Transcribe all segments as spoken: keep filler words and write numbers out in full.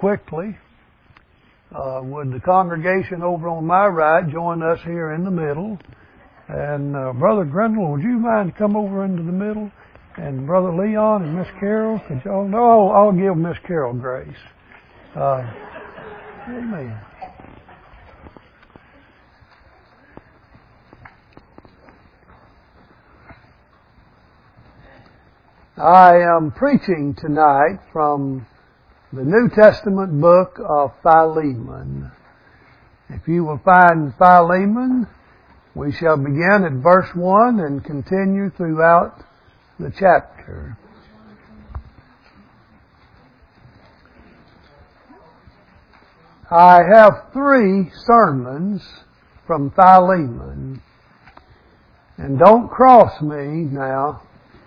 quickly. Uh, would the congregation over on my right join us here in the middle? And uh, Brother Grindle, would you mind to come over into the middle? And Brother Leon and Miss Carol, could y'all? No, I'll, I'll give Miss Carol grace. Uh, amen. I am preaching tonight from the New Testament book of Philemon. If you will find Philemon, we shall begin at verse one and continue throughout the chapter. I have three sermons from Philemon. And don't cross me now,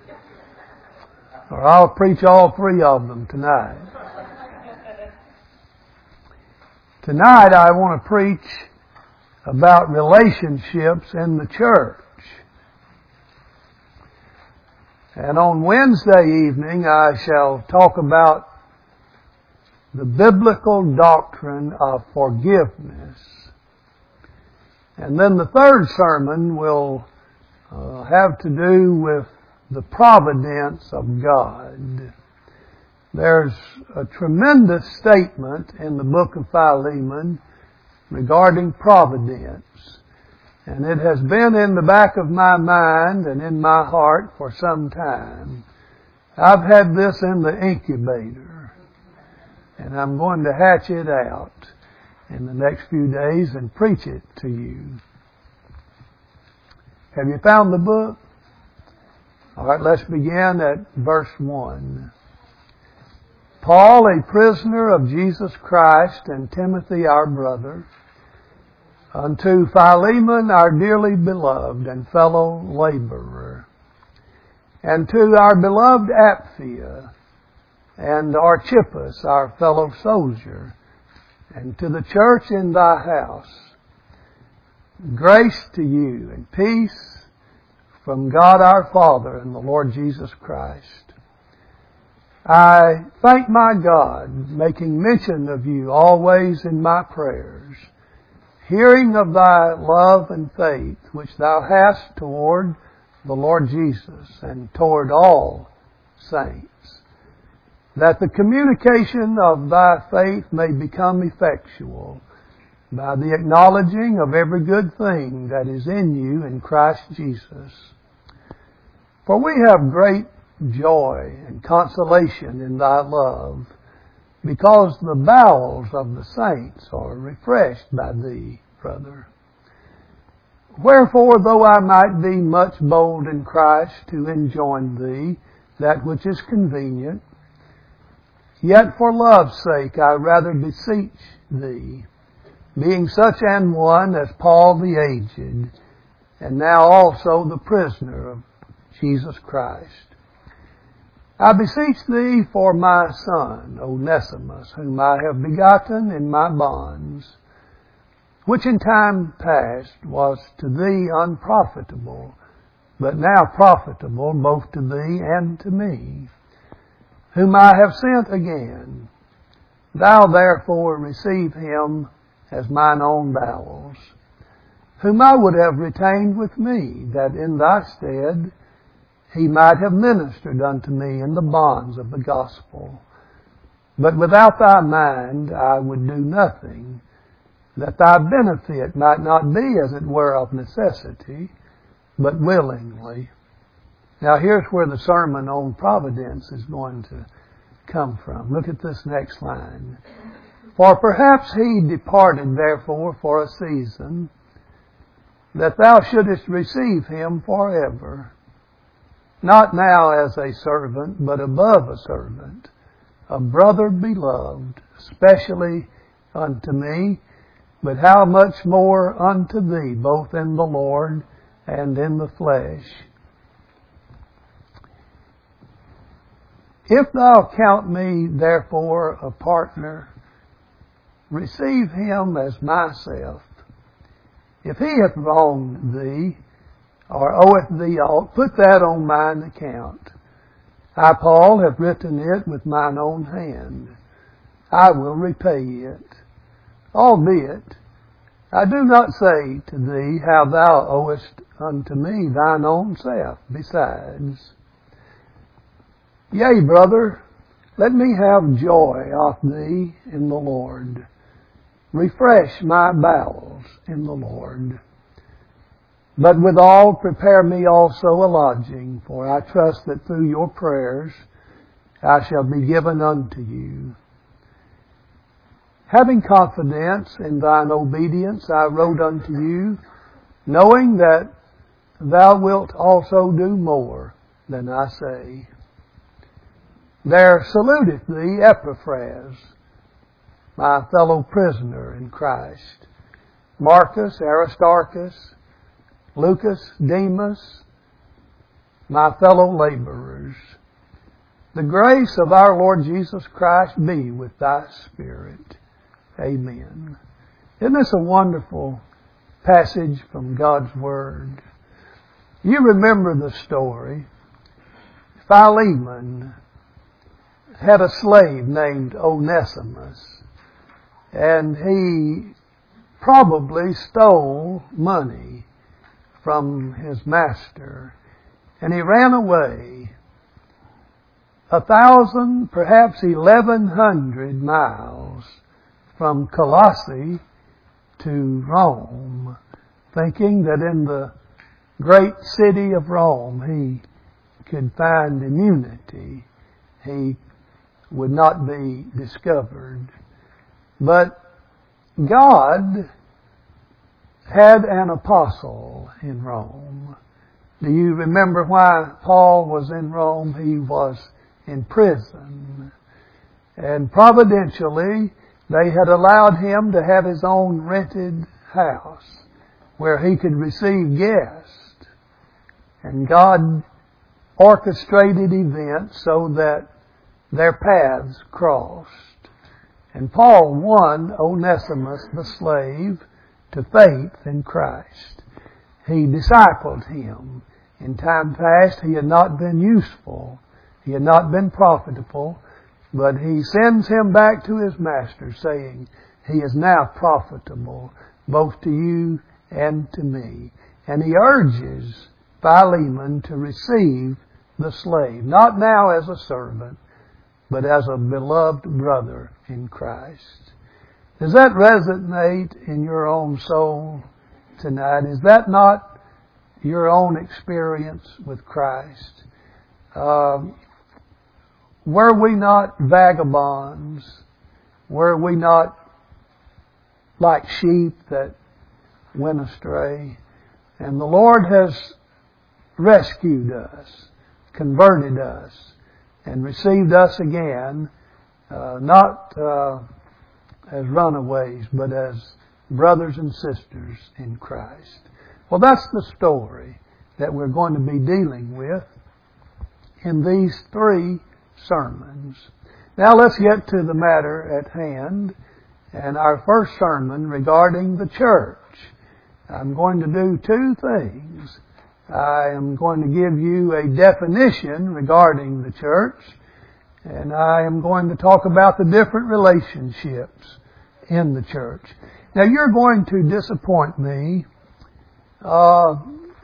or I'll preach all three of them tonight. Tonight I want to preach about relationships in the church. And on Wednesday evening I shall talk about the biblical doctrine of forgiveness. And then the third sermon will uh, have to do with the providence of God. There's a tremendous statement in the book of Philemon regarding providence. And it has been in the back of my mind and in my heart for some time. I've had this in the incubator. And I'm going to hatch it out in the next few days and preach it to you. Have you found the book? All right, let's begin at verse one. Paul, a prisoner of Jesus Christ, and Timothy, our brother, unto Philemon, our dearly beloved and fellow laborer, and to our beloved Apphia, and Archippus, our fellow soldier, and to the church in thy house, grace to you and peace from God our Father and the Lord Jesus Christ. I thank my God, making mention of you always in my prayers, hearing of thy love and faith which thou hast toward the Lord Jesus and toward all saints, that the communication of thy faith may become effectual by the acknowledging of every good thing that is in you in Christ Jesus. For we have great joy and consolation in thy love, because the bowels of the saints are refreshed by thee, brother. Wherefore, though I might be much bold in Christ to enjoin thee that which is convenient, yet for love's sake I rather beseech thee, being such an one as Paul the aged, and now also the prisoner of Jesus Christ. I beseech thee for my son, Onesimus, whom I have begotten in my bonds, which in time past was to thee unprofitable, but now profitable both to thee and to me, whom I have sent again. Thou therefore receive him as mine own bowels, whom I would have retained with me, that in thy stead he might have ministered unto me in the bonds of the gospel. But without thy mind I would do nothing, that thy benefit might not be as it were of necessity, but willingly. Now here's where the sermon on providence is going to come from. Look at this next line. For perhaps he departed therefore for a season, that thou shouldest receive him forever, not now as a servant, but above a servant, a brother beloved, especially unto me, but how much more unto thee, both in the Lord and in the flesh. If thou count me therefore a partner, receive him as myself. If he hath wronged thee, or oweth thee aught, put that on mine account. I, Paul, have written it with mine own hand. I will repay it. Albeit, I do not say to thee how thou owest unto me thine own self besides. Yea, brother, let me have joy of thee in the Lord. Refresh my bowels in the Lord. But withal prepare me also a lodging, for I trust that through your prayers I shall be given unto you. Having confidence in thine obedience, I wrote unto you, knowing that thou wilt also do more than I say. There saluteth thee Epaphras, my fellow prisoner in Christ, Marcus, Aristarchus, Lucas, Demas, my fellow laborers. The grace of our Lord Jesus Christ be with thy spirit. Amen. Isn't this a wonderful passage from God's Word? You remember the story. Philemon had a slave named Onesimus, and he probably stole money from his master, and he ran away a thousand, perhaps eleven hundred miles from Colossae to Rome, thinking that in the great city of Rome he could find immunity. He would not be discovered. But God had an apostle in Rome. Do you remember why Paul was in Rome? He was in prison. And providentially, they had allowed him to have his own rented house where he could receive guests. And God orchestrated events so that their paths crossed. And Paul won Onesimus the slave to faith in Christ. He discipled him. In time past he had not been useful. He had not been profitable. But he sends him back to his master saying, he is now profitable both to you and to me. And he urges Philemon to receive the slave, not now as a servant, but as a beloved brother in Christ. Does that resonate in your own soul tonight? Is that not your own experience with Christ? Um, were we not vagabonds? Were we not like sheep that went astray? And the Lord has rescued us, converted us, and received us again, uh, not uh, as runaways, but as brothers and sisters in Christ. Well, that's the story that we're going to be dealing with in these three sermons. Now let's get to the matter at hand, and our first sermon regarding the church. I'm going to do two things. I am going to give you a definition regarding the church, and I am going to talk about the different relationships in the church. Now you're going to disappoint me. Uh,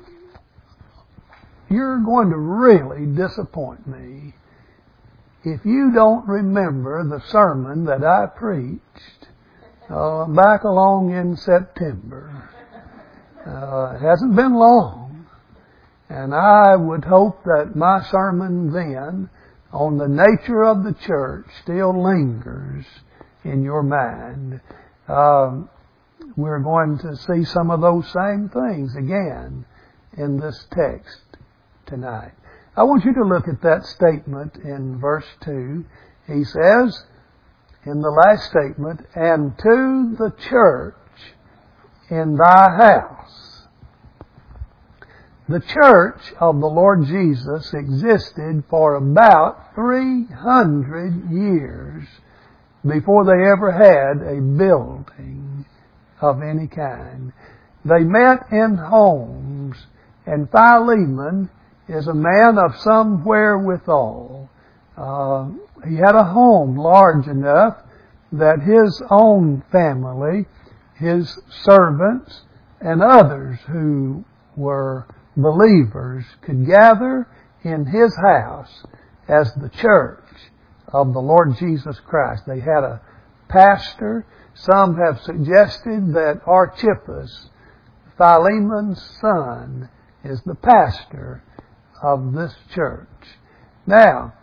you're going to really disappoint me if you don't remember the sermon that I preached uh, back along in September. Uh, it hasn't been long, and I would hope that my sermon then on the nature of the church still lingers in your mind. Um, we're going to see some of those same things again in this text tonight. I want you to look at that statement in verse two. He says in the last statement, and to the church in thy house. The church of the Lord Jesus existed for about three hundred years before they ever had a building of any kind. They met in homes, and Philemon is a man of some wherewithal. Uh, he had a home large enough that his own family, his servants, and others who were believers could gather in his house as the church of the Lord Jesus Christ. They had a pastor. Some have suggested that Archippus, Philemon's son, is the pastor of this church. Now,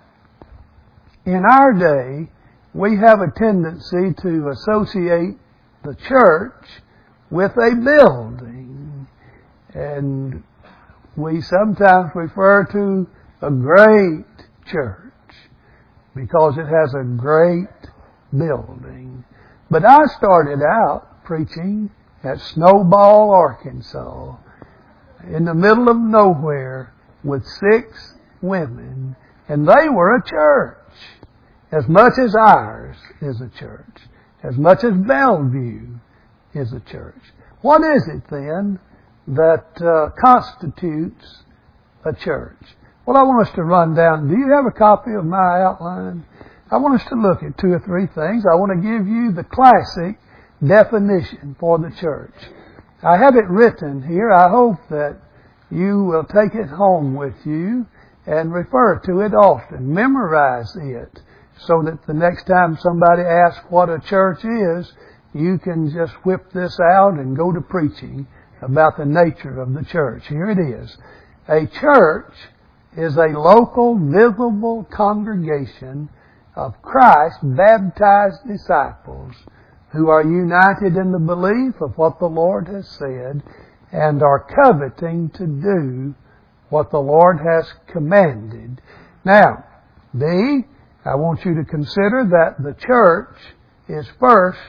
in our day, we have a tendency to associate the church with a building. And we sometimes refer to a great church because it has a great building. But I started out preaching at Snowball, Arkansas, in the middle of nowhere with six women, and they were a church, as much as ours is a church, as much as Bellevue is a church. What is it then that uh, constitutes a church? Well, I want us to run down. Do you have a copy of my outline? I want us to look at two or three things. I want to give you the classic definition for the church. I have it written here. I hope that you will take it home with you and refer to it often. Memorize it so that the next time somebody asks what a church is, you can just whip this out and go to preaching about the nature of the church. Here it is. A church is a local, visible congregation of Christ baptized disciples who are united in the belief of what the Lord has said and are coveting to do what the Lord has commanded. Now, B, I want you to consider that the church is first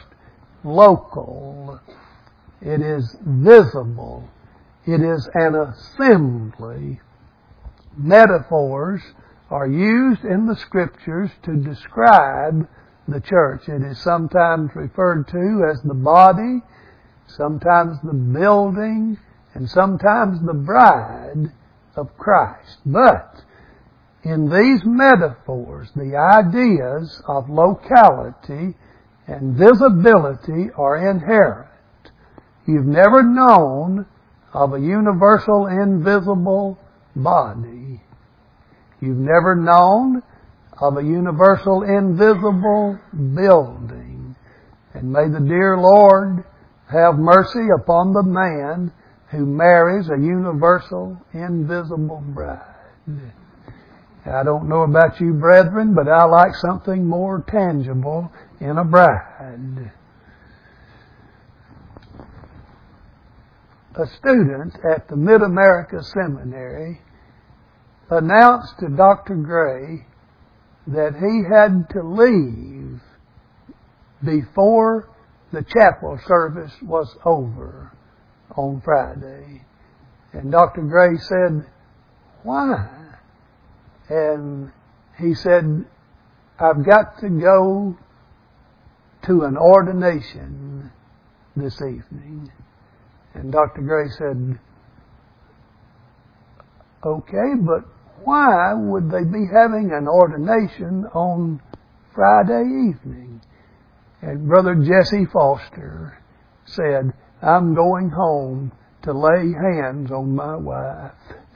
local. It is visible. It is an assembly. Metaphors are used in the Scriptures to describe the church. It is sometimes referred to as the body, sometimes the building, and sometimes the bride of Christ. But in these metaphors, the ideas of locality and visibility are inherent. You've never known of a universal invisible body. You've never known of a universal invisible building. And may the dear Lord have mercy upon the man who marries a universal invisible bride. I don't know about you, brethren, but I like something more tangible in a bride. A student at the Mid-America Seminary announced to Doctor Gray that he had to leave before the chapel service was over on Friday. And Doctor Gray said, "Why?" And he said, "I've got to go to an ordination this evening." And Doctor Gray said, "Okay, but why would they be having an ordination on Friday evening?" And Brother Jesse Foster said, "I'm going home to lay hands on my wife."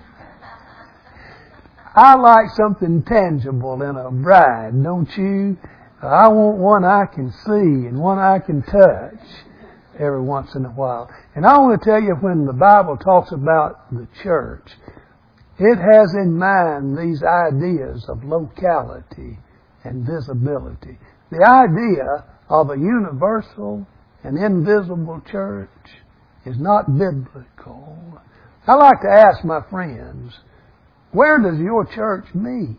I like something tangible in a bride, don't you? I want one I can see and one I can touch every once in a while. And I want to tell you, when the Bible talks about the church, it has in mind these ideas of locality and visibility. The idea of a universal and invisible church is not biblical. I like to ask my friends, where does your church meet?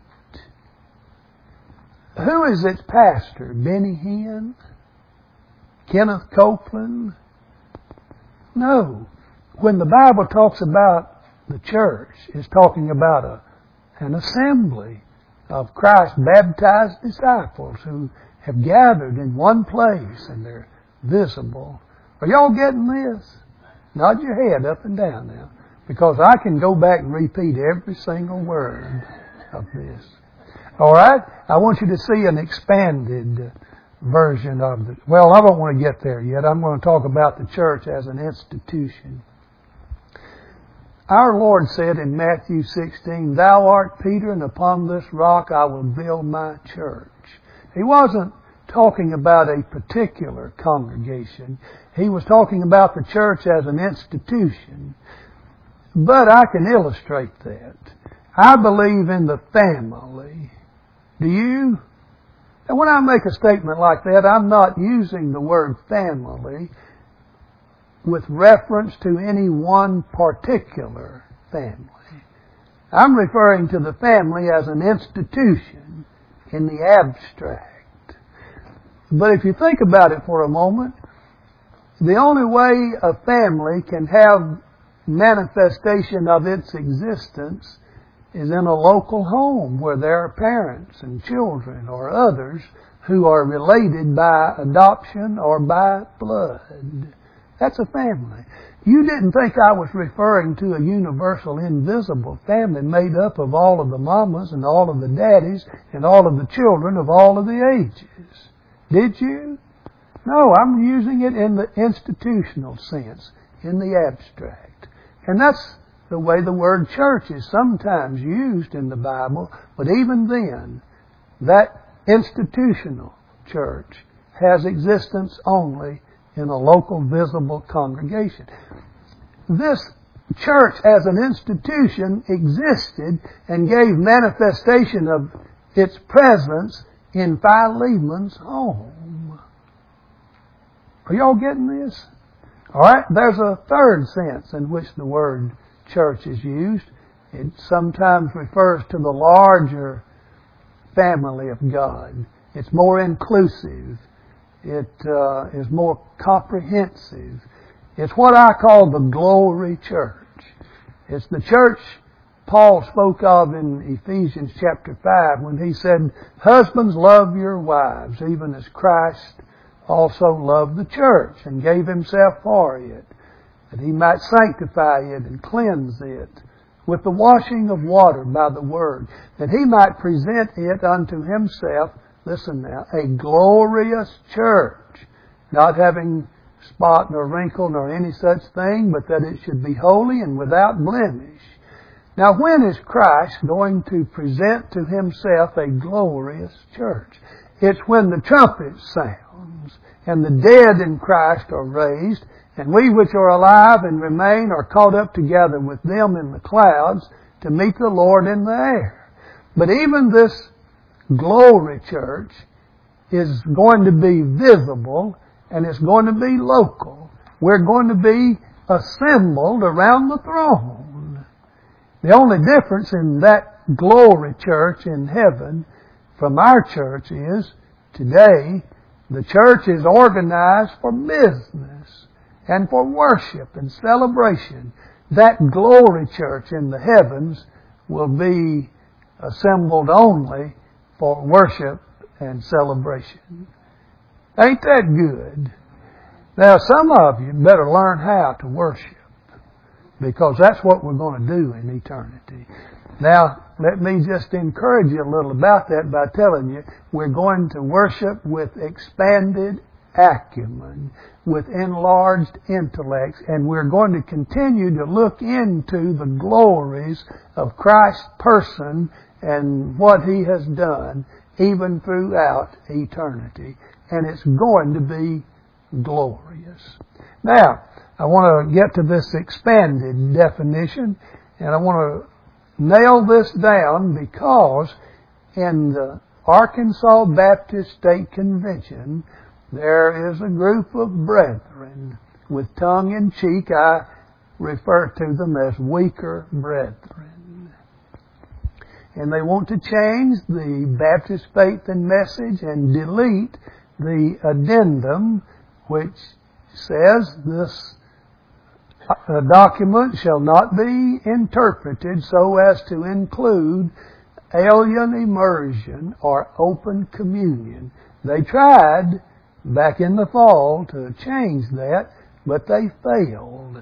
Who is its pastor? Benny Hinn? Kenneth Copeland? No. When the Bible talks about the church, it's talking about a, an assembly of Christ baptized disciples who have gathered in one place and they're visible. Are y'all getting this? Nod your head up and down now, because I can go back and repeat every single word of this. All right? I want you to see an expanded version of the, well, I don't want to get there yet. I'm going to talk about the church as an institution. Our Lord said in Matthew sixteen, "Thou art Peter, and upon this rock I will build my church." He wasn't talking about a particular congregation. He was talking about the church as an institution. But I can illustrate that. I believe in the family. Do you? And when I make a statement like that, I'm not using the word family with reference to any one particular family. I'm referring to the family as an institution in the abstract. But if you think about it for a moment, the only way a family can have manifestation of its existence is in a local home where there are parents and children or others who are related by adoption or by blood. That's a family. You didn't think I was referring to a universal invisible family made up of all of the mamas and all of the daddies and all of the children of all of the ages. Did you? No, I'm using it in the institutional sense, in the abstract. And that's the way the word church is sometimes used in the Bible, but even then, that institutional church has existence only in a local visible congregation. This church as an institution existed and gave manifestation of its presence in Philemon's home. Are y'all getting this? All right, there's a third sense in which the word church is used. It sometimes refers to the larger family of God. It's more inclusive. It uh, is more comprehensive. It's what I call the glory church. It's the church Paul spoke of in Ephesians chapter five when he said, "Husbands, love your wives, even as Christ also loved the church and gave himself for it, that he might sanctify it and cleanse it with the washing of water by the word, that he might present it unto himself," listen now, "a glorious church, not having spot nor wrinkle nor any such thing, but that it should be holy and without blemish." Now, when is Christ going to present to himself a glorious church? It's when the trumpet sounds and the dead in Christ are raised, and we which are alive and remain are caught up together with them in the clouds to meet the Lord in the air. But even this glory church is going to be visible and it's going to be local. We're going to be assembled around the throne. The only difference in that glory church in heaven from our church is today the church is organized for business and for worship and celebration. That glory church in the heavens will be assembled only for worship and celebration. Ain't that good? Now, some of you better learn how to worship, because that's what we're going to do in eternity. Now, let me just encourage you a little about that by telling you we're going to worship with expanded acumen, with enlarged intellects, and we're going to continue to look into the glories of Christ's person and what He has done even throughout eternity. And it's going to be glorious. Now, I want to get to this expanded definition, and I want to nail this down because in the Arkansas Baptist State Convention, there is a group of brethren. With tongue in cheek, I refer to them as weaker brethren. And they want to change the Baptist Faith and Message and delete the addendum which says this document shall not be interpreted so as to include alien immersion or open communion. They tried back in the fall to change that, but they failed.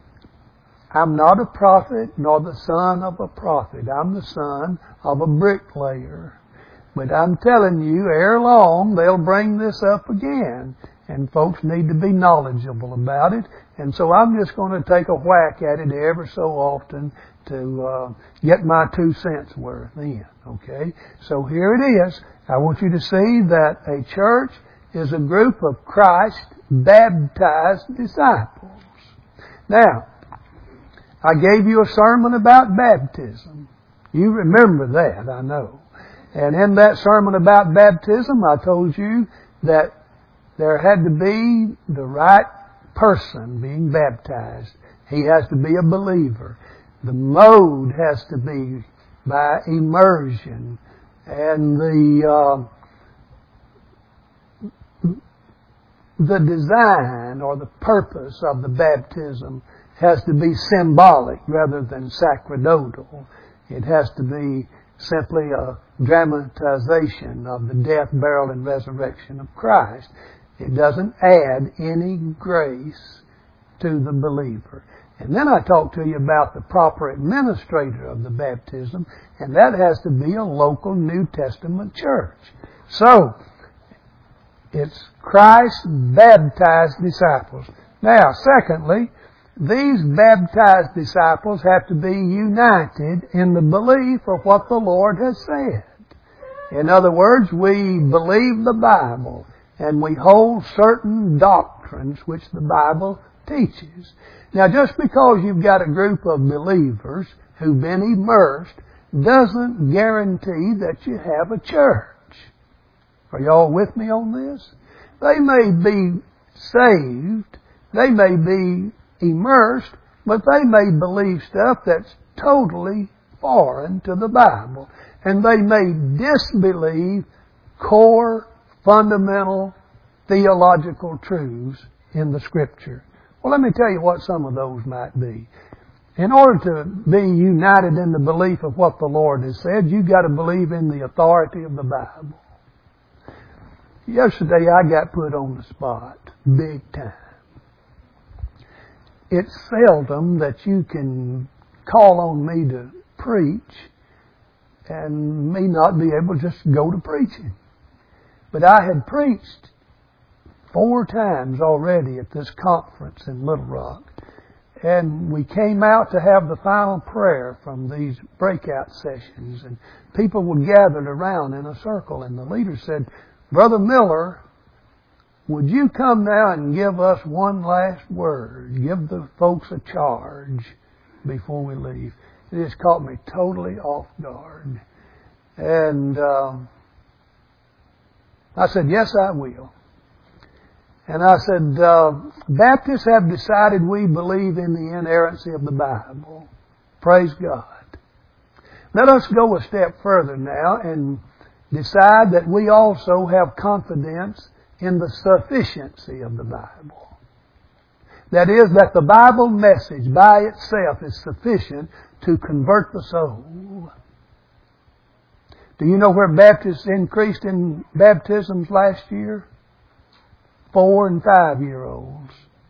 I'm not a prophet nor the son of a prophet. I'm the son of a bricklayer. But I'm telling you, ere long, they'll bring this up again. And folks need to be knowledgeable about it. And so I'm just going to take a whack at it ever so often to uh, get my two cents worth in. Okay? So here it is. I want you to see that a church is a group of Christ-baptized disciples. Now, I gave you a sermon about baptism. You remember that, I know. And in that sermon about baptism, I told you that there had to be the right person being baptized. He has to be a believer. The mode has to be by immersion. And the uh, the design or the purpose of the baptism has to be symbolic rather than sacerdotal. It has to be simply a dramatization of the death, burial, and resurrection of Christ. It doesn't add any grace to the believer. And then I talked to you about the proper administrator of the baptism, and that has to be a local New Testament church. So, it's Christ-baptized disciples. Now, secondly, these baptized disciples have to be united in the belief of what the Lord has said. In other words, we believe the Bible and we hold certain doctrines which the Bible teaches. Now, just because you've got a group of believers who've been immersed doesn't guarantee that you have a church. Are y'all with me on this? They may be saved, they may be immersed, but they may believe stuff that's totally foreign to the Bible. And they may disbelieve core, fundamental, theological truths in the Scripture. Well, let me tell you what some of those might be. In order to be united in the belief of what the Lord has said, you've got to believe in the authority of the Bible. Yesterday I got put on the spot, big time. It's seldom that you can call on me to preach and me not be able to just go to preaching. But I had preached four times already at this conference in Little Rock. And we came out to have the final prayer from these breakout sessions. And people were gathered around in a circle. And the leader said, "Brother Miller, would you come now and give us one last word? Give the folks a charge before we leave." It just caught me totally off guard. And uh, I said, "Yes, I will." And I said, uh, Baptists have decided we believe in the inerrancy of the Bible. Praise God. Let us go a step further now and decide that we also have confidence in the sufficiency of the Bible. That is, that the Bible message by itself is sufficient to convert the soul. Do you know where Baptists increased in baptisms last year? Four and five-year-olds.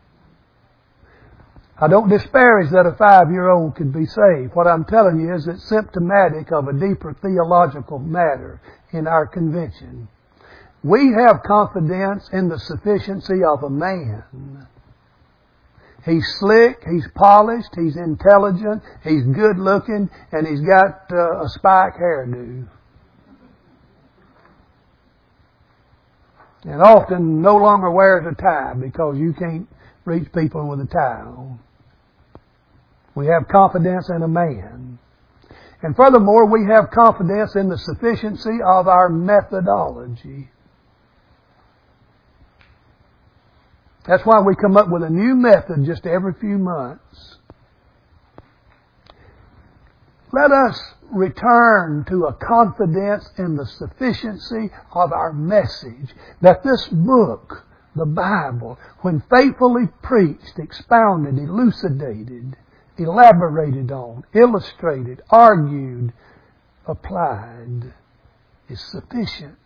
I don't disparage that a five-year-old could be saved. What I'm telling you is it's symptomatic of a deeper theological matter in our convention. We have confidence in the sufficiency of a man. He's slick, he's polished, he's intelligent, he's good-looking, and he's got uh, a spike hairdo. And often no longer wears a tie because you can't reach people with a tie on. We have confidence in a man. And furthermore, we have confidence in the sufficiency of our methodology. That's why we come up with a new method just every few months. Let us return to a confidence in the sufficiency of our message. That this book, the Bible, when faithfully preached, expounded, elucidated, elaborated on, illustrated, argued, applied, is sufficient.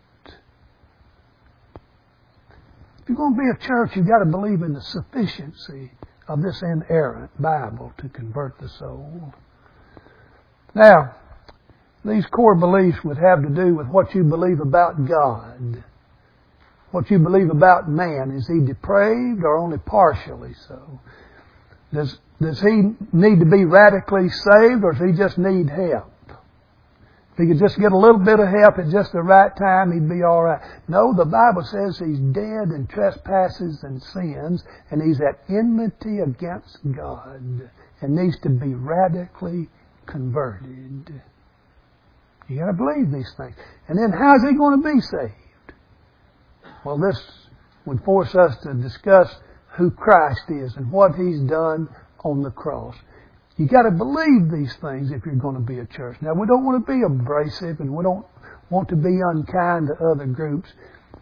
If you're going to be a church, you've got to believe in the sufficiency of this inerrant Bible to convert the soul. Now, these core beliefs would have to do with what you believe about God. What you believe about man. Is he depraved or only partially so? Does, does he need to be radically saved, or does he just need help? If he could just get a little bit of help at just the right time, he'd be alright. No, the Bible says he's dead in trespasses and sins, and he's at enmity against God, and needs to be radically converted. You gotta believe these things. And then how's he going to be saved? Well, this would force us to discuss who Christ is and what He's done on the cross. You got to believe these things if you're going to be a church. Now, we don't want to be abrasive, and we don't want to be unkind to other groups.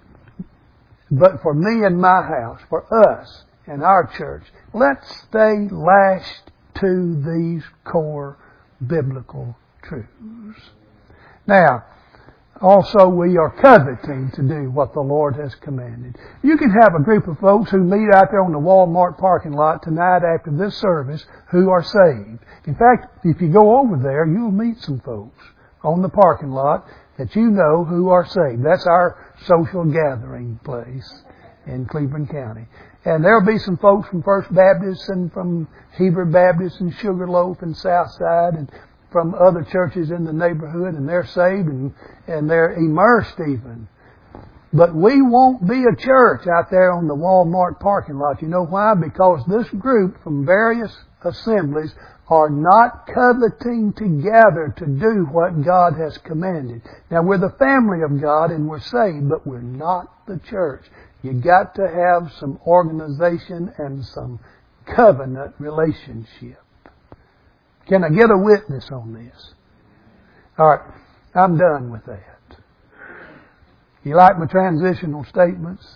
But for me and my house, for us and our church, let's stay lashed to these core biblical truths. Now, also, we are coveting to do what the Lord has commanded. You can have a group of folks who meet out there on the Walmart parking lot tonight after this service who are saved. In fact, if you go over there, you'll meet some folks on the parking lot that you know who are saved. That's our social gathering place in Cleveland County. And there'll be some folks from First Baptist and from Hebrew Baptist and Sugarloaf and Southside and from other churches in the neighborhood, and they're saved and, and they're immersed even. But we won't be a church out there on the Walmart parking lot. You know why? Because this group from various assemblies are not coveting together to do what God has commanded. Now, we're the family of God and we're saved, but we're not the church. You got to have some organization and some covenant relationship. Can I get a witness on this? All right, I'm done with that. You like my transitional statements?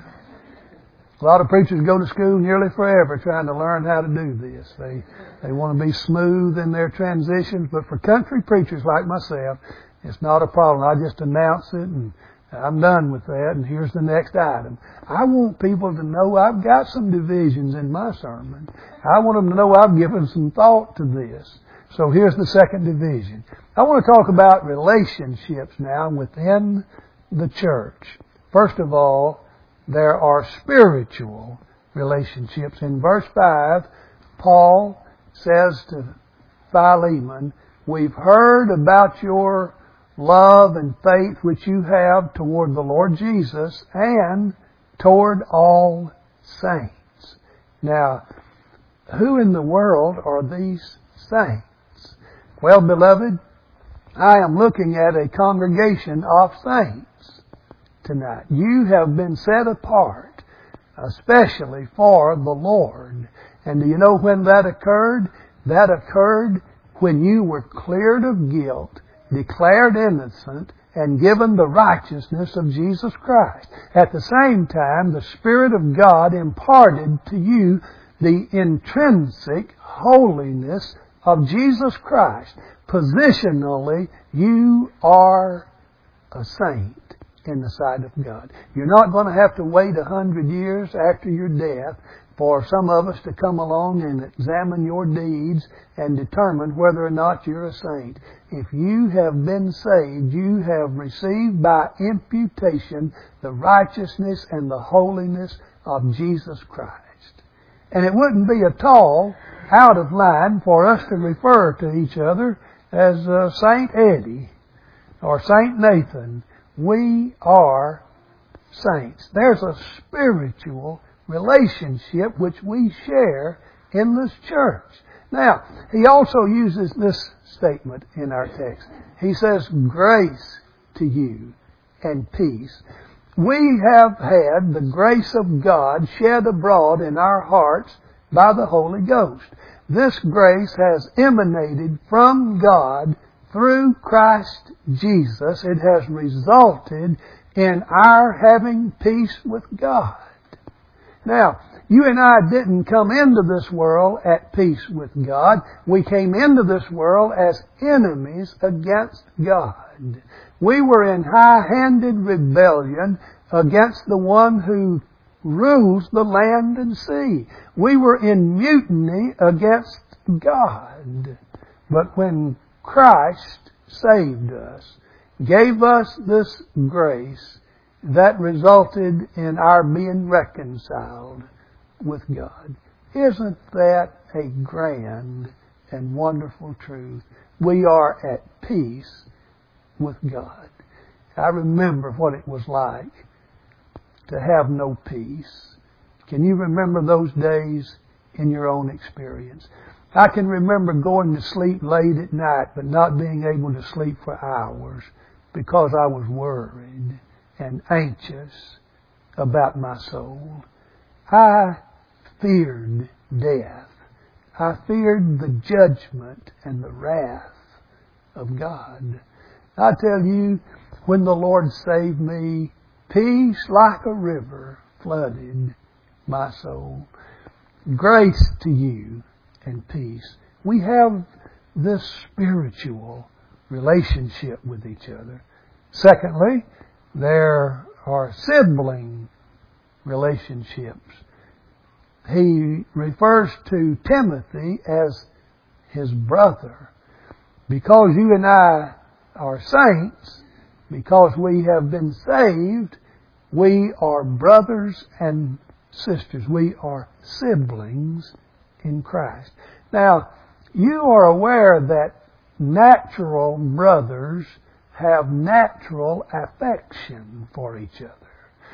A lot of preachers go to school nearly forever trying to learn how to do this. They they want to be smooth in their transitions, but for country preachers like myself, it's not a problem. I just announce it and I'm done with that, and here's the next item. I want people to know I've got some divisions in my sermon. I want them to know I've given some thought to this. So here's the second division. I want to talk about relationships now within the church. First of all, there are spiritual relationships. In verse five, Paul says to Philemon, we've heard about your love and faith which you have toward the Lord Jesus and toward all saints. Now, who in the world are these saints? Well, beloved, I am looking at a congregation of saints tonight. You have been set apart, especially for the Lord. And do you know when that occurred? That occurred when you were cleared of guilt, declared innocent, and given the righteousness of Jesus Christ. At the same time, the Spirit of God imparted to you the intrinsic holiness of Jesus Christ. Positionally, you are a saint in the sight of God. You're not going to have to wait a hundred years after your death for some of us to come along and examine your deeds and determine whether or not you're a saint. If you have been saved, you have received by imputation the righteousness and the holiness of Jesus Christ. And it wouldn't be at all out of line for us to refer to each other as uh, Saint Eddie or Saint Nathan. We are saints. There's a spiritual relationship which we share in this church. Now, he also uses this statement in our text. He says, grace to you and peace. We have had the grace of God shed abroad in our hearts by the Holy Ghost. This grace has emanated from God through Christ Jesus. It has resulted in our having peace with God. Now, you and I didn't come into this world at peace with God. We came into this world as enemies against God. We were in high-handed rebellion against the one who rules the land and sea. We were in mutiny against God. But when Christ saved us, gave us this grace that resulted in our being reconciled with God. Isn't that a grand and wonderful truth? We are at peace with God. I remember what it was like to have no peace. Can you remember those days in your own experience? I can remember going to sleep late at night but not being able to sleep for hours because I was worried and anxious about my soul. I feared death. I feared the judgment and the wrath of God. I tell you, when the Lord saved me, peace like a river flooded my soul. Grace to you and peace. We have this spiritual relationship with each other. Secondly, there are sibling relationships. He refers to Timothy as his brother. Because you and I are saints, because we have been saved, we are brothers and sisters. We are siblings in Christ. Now, you are aware that natural brothers have natural affection for each other.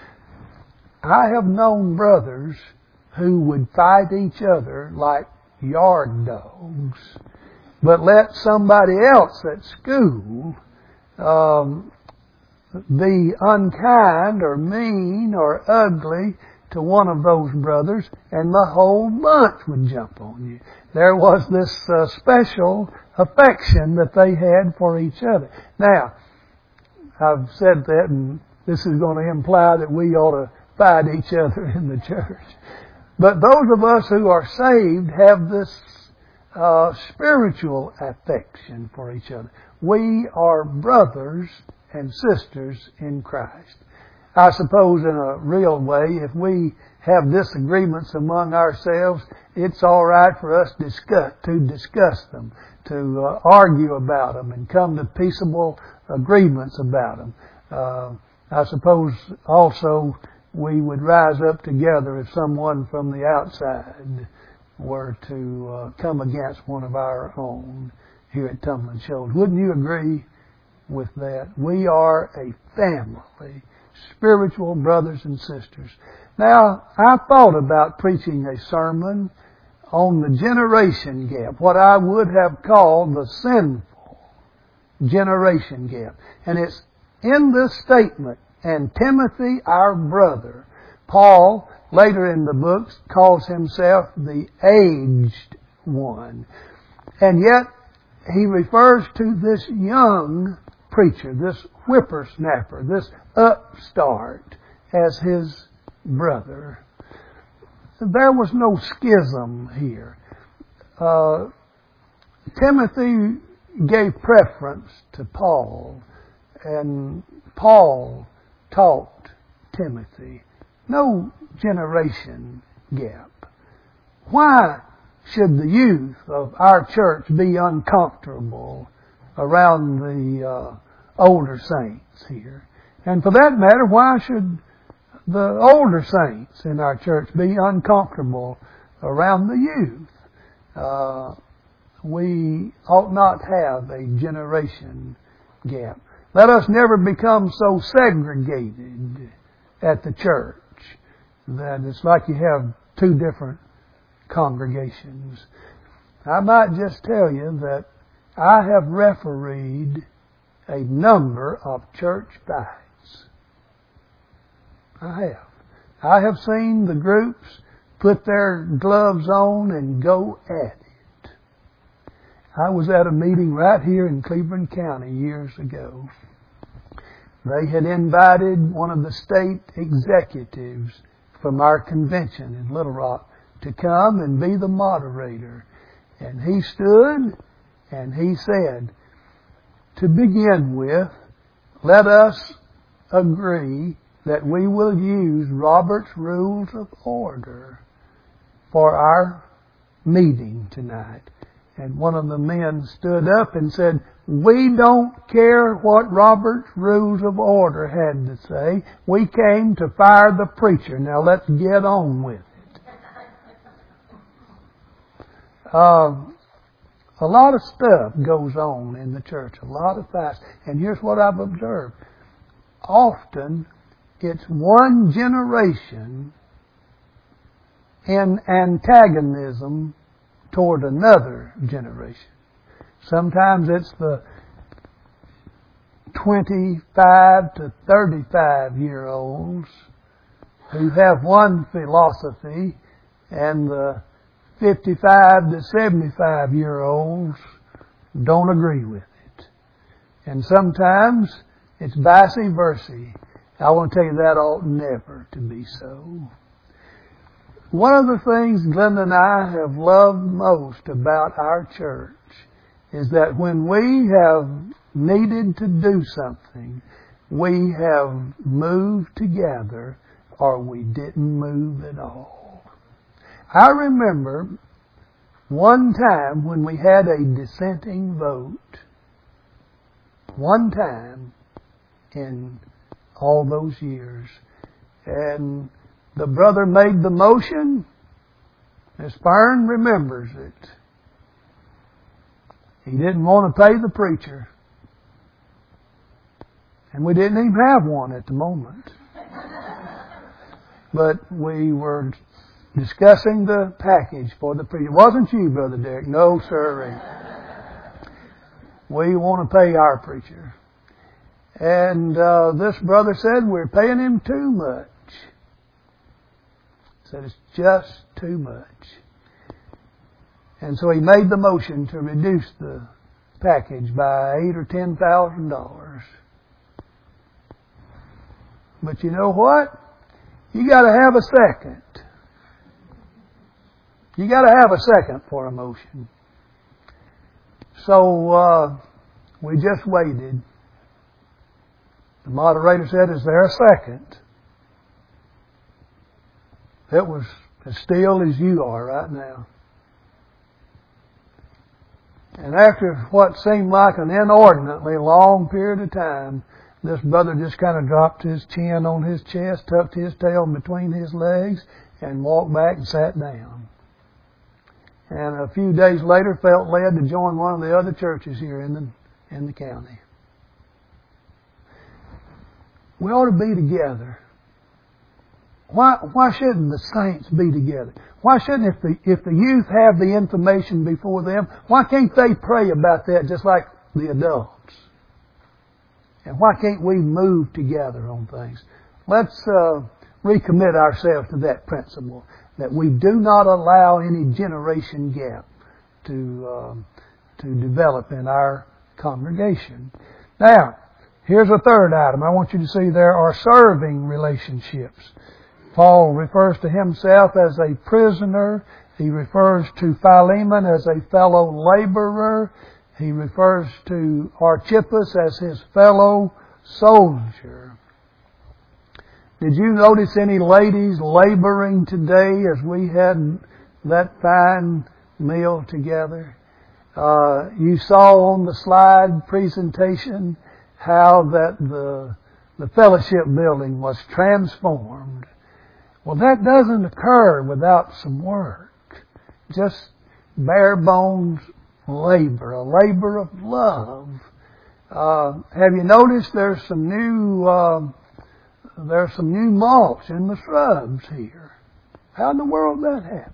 I have known brothers who would fight each other like yard dogs, but let somebody else at school um, be unkind or mean or ugly to one of those brothers, and the whole bunch would jump on you. There was this uh, special affection that they had for each other. Now, I've said that, and this is going to imply that we ought to fight each other in the church. But those of us who are saved have this uh, spiritual affection for each other. We are brothers and sisters in Christ. I suppose in a real way, if we have disagreements among ourselves, it's all right for us discuss, to discuss them, to uh, argue about them, and come to peaceable agreements about them. Uh, I suppose also we would rise up together if someone from the outside were to uh, come against one of our own here at Tumbling Shoals. Wouldn't you agree with that? We are a family, spiritual brothers and sisters. Now, I thought about preaching a sermon on the generation gap, what I would have called the sinful generation gap. And it's in this statement, and Timothy, our brother. Paul, later in the book, calls himself the aged one. And yet, he refers to this young preacher, this whippersnapper, this upstart, as his brother. There was no schism here. Uh, Timothy gave preference to Paul, and Paul taught Timothy. No generation gap. Why should the youth of our church be uncomfortable around the uh, older saints here? And for that matter, why should the older saints in our church be uncomfortable around the youth? Uh, we ought not have a generation gap. Let us never become so segregated at the church that it's like you have two different congregations. I might just tell you that I have refereed a number of church fights. I have. I have seen the groups put their gloves on and go at it. I was at a meeting right here in Cleveland County years ago. They had invited one of the state executives from our convention in Little Rock to come and be the moderator. And he stood and he said, to begin with, let us agree that we will use Robert's Rules of Order for our meeting tonight. And one of the men stood up and said, "We don't care what Robert's Rules of Order had to say. We came to fire the preacher. Now let's get on with it." Uh, a lot of stuff goes on in the church, a lot of fights. And here's what I've observed. Often, it's one generation in antagonism toward another generation. Sometimes it's the twenty-five to thirty-five year olds who have one philosophy, and the fifty-five to seventy-five year olds don't agree with it. And sometimes it's vice versa. I want to tell you that ought never to be so. One of the things Glenda and I have loved most about our church is that when we have needed to do something, we have moved together or we didn't move at all. I remember one time when we had a dissenting vote, one time in all those years, and the brother made the motion. Miss Fern remembers it. He didn't want to pay the preacher. And we didn't even have one at the moment. But we were discussing the package for the preacher. It wasn't you, Brother Derek. No, sir. We want to pay our preacher. And uh, this brother said, "We're paying him too much." Said it's just too much. And so he made the motion to reduce the package by eight or ten thousand dollars. But you know what? You got to have a second. You got to have a second for a motion. So uh, we just waited. The moderator said, "Is there a second?" It was as still as you are right now. And after what seemed like an inordinately long period of time, this brother just kind of dropped his chin on his chest, tucked his tail between his legs, and walked back and sat down. And a few days later felt led to join one of the other churches here in the, in the county. We ought to be together. Why, why shouldn't the saints be together? Why shouldn't, if the, if the youth have the information before them, why can't they pray about that just like the adults? And why can't we move together on things? Let's uh, recommit ourselves to that principle, that we do not allow any generation gap to, uh, to develop in our congregation. Now, here's a third item. I want you to see there are serving relationships. Paul refers to himself as a prisoner. He refers to Philemon as a fellow laborer. He refers to Archippus as his fellow soldier. Did you notice any ladies laboring today as we had that fine meal together? Uh, you saw on the slide presentation how that the, the fellowship building was transformed. Well, that doesn't occur without some work. Just bare bones labor, a labor of love. Uh, have you noticed there's some new, uh, there's some new mulch in the shrubs here? How in the world did that happen?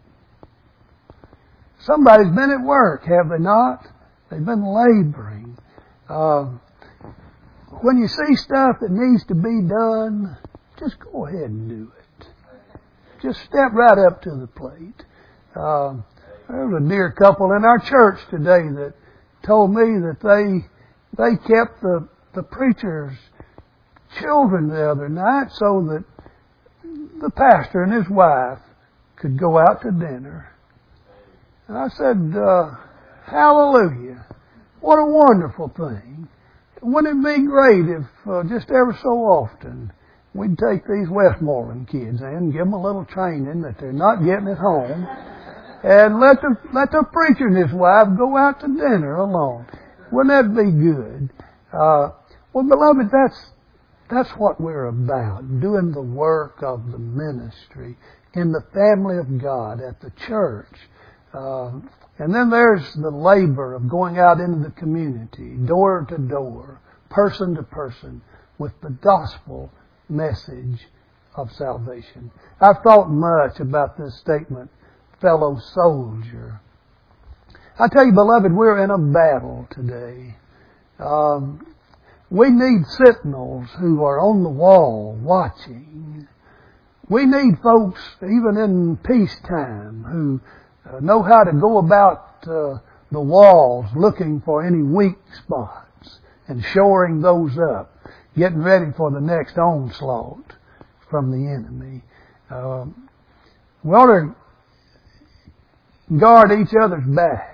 Somebody's been at work, have they not? They've been laboring. Uh, when you see stuff that needs to be done, just go ahead and do it. Just step right up to the plate. Uh, there was a dear couple in our church today that told me that they they kept the the preacher's children the other night so that the pastor and his wife could go out to dinner. And I said, uh, "Hallelujah! What a wonderful thing! Wouldn't it be great if uh, just ever so often we'd take these Westmoreland kids in and give them a little training that they're not getting at home, And let the, let the preacher and his wife go out to dinner alone. Wouldn't that be good? Uh, well, beloved, that's, that's what we're about. Doing the work of the ministry in the family of God at the church. Uh, and then there's the labor of going out into the community, door to door, person to person, with the gospel message of salvation. I've thought much about this statement, fellow soldier. I tell you, beloved, we're in a battle today. Um, we need sentinels who are on the wall watching. We need folks, even in peacetime, who uh, know how to go about uh, the walls looking for any weak spots and shoring those up, getting ready for the next onslaught from the enemy. Um, we ought to guard each other's back.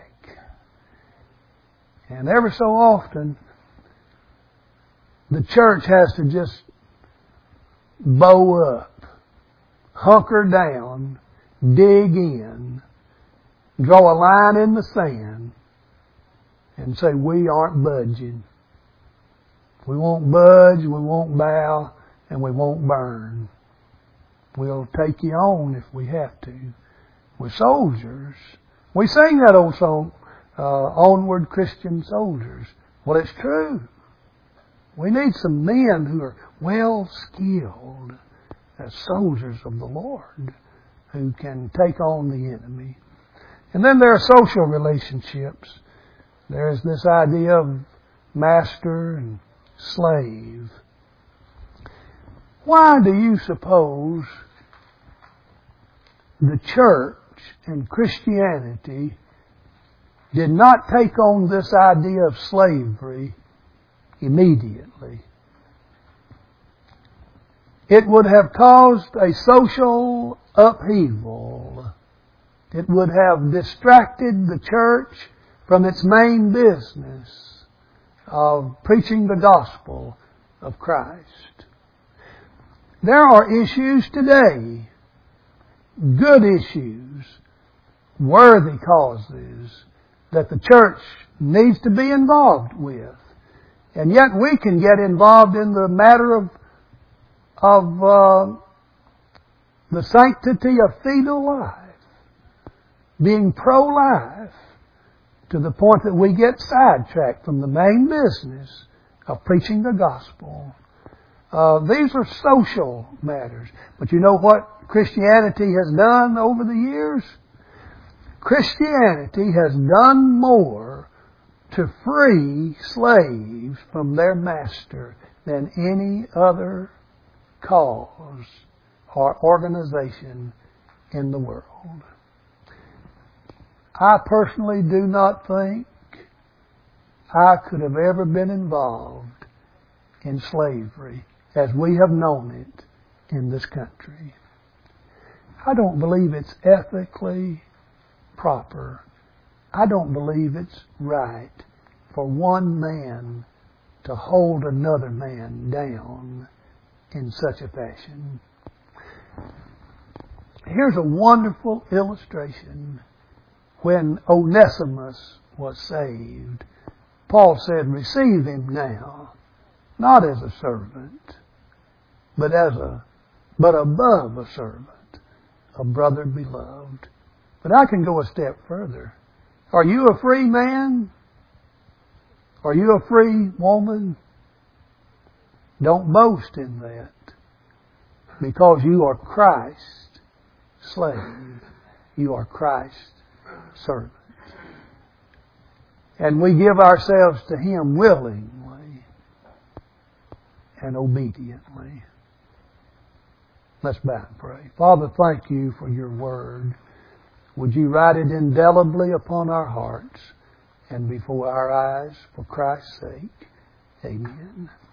And every so often, the church has to just bow up, hunker down, dig in, draw a line in the sand, and say, we aren't budging. We won't budge, we won't bow, and we won't burn. We'll take you on if we have to. We're soldiers. We sing that old song, uh, Onward Christian Soldiers. Well, it's true. We need some men who are well skilled as soldiers of the Lord who can take on the enemy. And then there are social relationships. There's this idea of master and slave. Why do you suppose the church and Christianity did not take on this idea of slavery immediately? It would have caused a social upheaval. It would have distracted the church from its main business of preaching the gospel of Christ. There are issues today, good issues, worthy causes that the church needs to be involved with. And yet we can get involved in the matter of, of uh, the sanctity of fetal life, being pro-life, to the point that we get sidetracked from the main business of preaching the gospel. Uh, these are social matters. But you know what Christianity has done over the years? Christianity has done more to free slaves from their master than any other cause or organization in the world. I personally do not think I could have ever been involved in slavery as we have known it in this country. I don't believe it's ethically proper. I don't believe it's right for one man to hold another man down in such a fashion. Here's a wonderful illustration. When Onesimus was saved, Paul said, receive him now, not as a servant, but as a, but above a servant, a brother beloved. But I can go a step further. Are you a free man? Are you a free woman? Don't boast in that, because you are Christ's slave. You are Christ's servant. And we give ourselves to Him willingly and obediently. Let's bow and pray. Father, thank you for your word. Would you write it indelibly upon our hearts and before our eyes for Christ's sake. Amen.